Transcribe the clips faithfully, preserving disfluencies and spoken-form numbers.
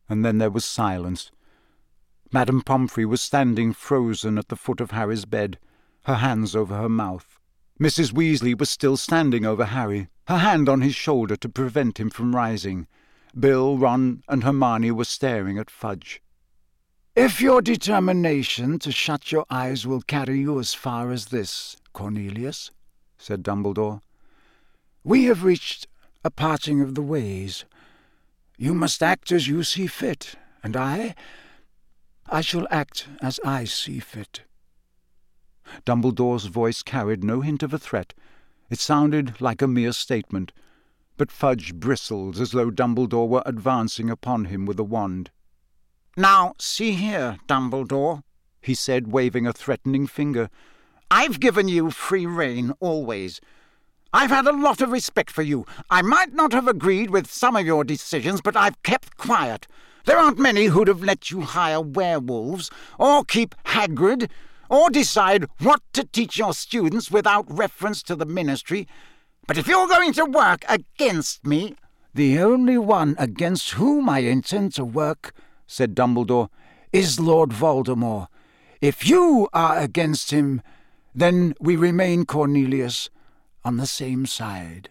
and then there was silence. Madame Pomfrey was standing frozen at the foot of Harry's bed, her hands over her mouth. Missus Weasley was still standing over Harry, her hand on his shoulder to prevent him from rising. Bill, Ron, and Hermione were staring at Fudge. "If your determination to shut your eyes will carry you as far as this, Cornelius," said Dumbledore, "we have reached a parting of the ways. You must act as you see fit, and I, I shall act as I see fit." Dumbledore's voice carried no hint of a threat. It sounded like a mere statement, but Fudge bristled as though Dumbledore were advancing upon him with a wand. "Now, see here, Dumbledore," he said, waving a threatening finger. "I've given you free rein always. I've had a lot of respect for you. I might not have agreed with some of your decisions, but I've kept quiet. There aren't many who'd have let you hire werewolves, or keep Hagrid, or decide what to teach your students without reference to the Ministry. But if you're going to work against me—" "The only one against whom I intend to work," said Dumbledore, "is Lord Voldemort. If you are against him, then we remain, Cornelius, on the same side."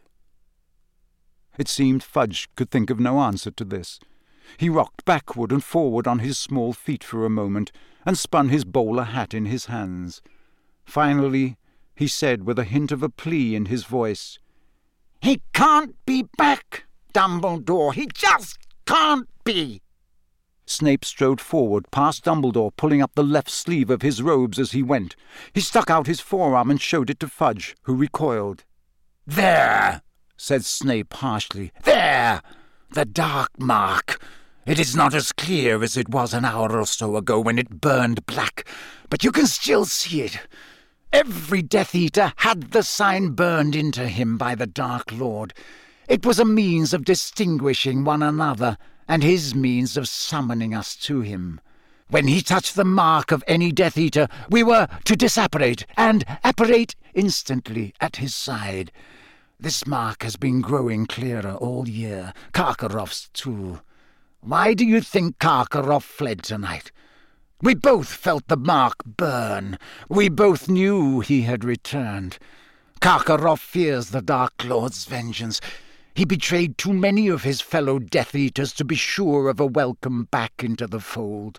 It seemed Fudge could think of no answer to this. He rocked backward and forward on his small feet for a moment, and spun his bowler hat in his hands. Finally, he said with a hint of a plea in his voice, "He can't be back, Dumbledore. He just can't be." Snape strode forward, past Dumbledore, pulling up the left sleeve of his robes as he went. He stuck out his forearm and showed it to Fudge, who recoiled. "There," said Snape harshly. "There! The dark mark. It is not as clear as it was an hour or so ago when it burned black, but you can still see it. Every Death Eater had the sign burned into him by the Dark Lord. It was a means of distinguishing one another, and his means of summoning us to him. When he touched the mark of any Death Eater, we were to disapparate, and apparate instantly at his side. This mark has been growing clearer all year, Karkaroff's too. Why do you think Karkaroff fled tonight? We both felt the mark burn. We both knew he had returned. Karkaroff fears the Dark Lord's vengeance. He betrayed too many of his fellow Death Eaters to be sure of a welcome back into the fold."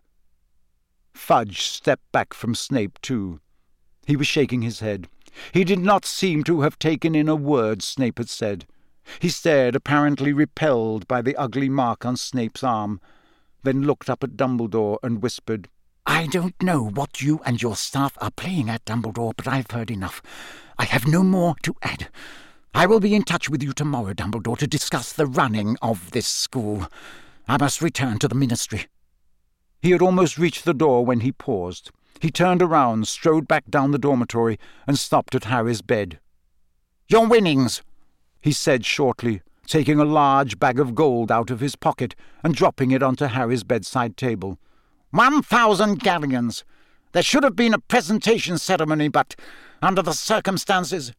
Fudge stepped back from Snape too. He was shaking his head. He did not seem to have taken in a word Snape had said. He stared, apparently repelled by the ugly mark on Snape's arm, then looked up at Dumbledore and whispered, "I don't know what you and your staff are playing at, Dumbledore, but I've heard enough. I have no more to add. I will be in touch with you tomorrow, Dumbledore, to discuss the running of this school. I must return to the Ministry." He had almost reached the door when he paused. He turned around, strode back down the dormitory, and stopped at Harry's bed. "Your winnings," he said shortly, taking a large bag of gold out of his pocket and dropping it onto Harry's bedside table. One thousand galleons. There should have been a presentation ceremony, but under the circumstances—"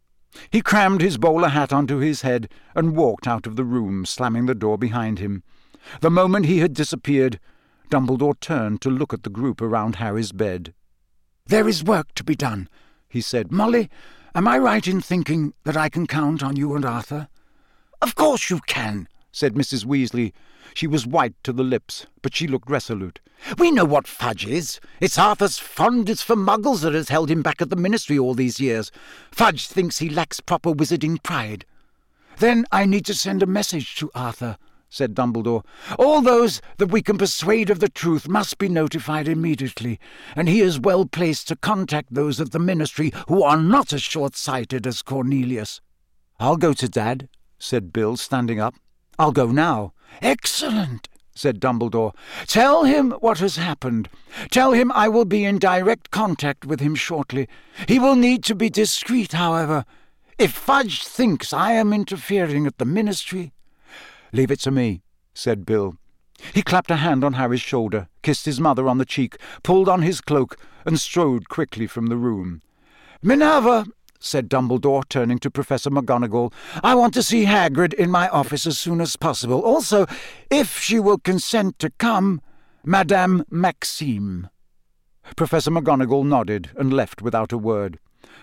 He crammed his bowler hat onto his head and walked out of the room, slamming the door behind him. The moment he had disappeared, Dumbledore turned to look at the group around Harry's bed. "There is work to be done," he said. "Molly, am I right in thinking that I can count on you and Arthur?" "Of course you can," said Missus Weasley. She was white to the lips, but she looked resolute. "We know what Fudge is. It's Arthur's fondness for muggles that has held him back at the Ministry all these years. Fudge thinks he lacks proper wizarding pride." "Then I need to send a message to Arthur," said Dumbledore. "All those that we can persuade of the truth must be notified immediately, and he is well placed to contact those of the Ministry who are not as short-sighted as Cornelius." "I'll go to Dad," said Bill, standing up. "I'll go now." "Excellent," said Dumbledore. "Tell him what has happened. Tell him I will be in direct contact with him shortly. He will need to be discreet, however. If Fudge thinks I am interfering at the Ministry—" "Leave it to me," said Bill. He clapped a hand on Harry's shoulder, kissed his mother on the cheek, pulled on his cloak, and strode quickly from the room. "Minerva," said Dumbledore, turning to Professor McGonagall. "I want to see Hagrid in my office as soon as possible. Also, if she will consent to come, Madame Maxime." Professor McGonagall nodded and left without a word.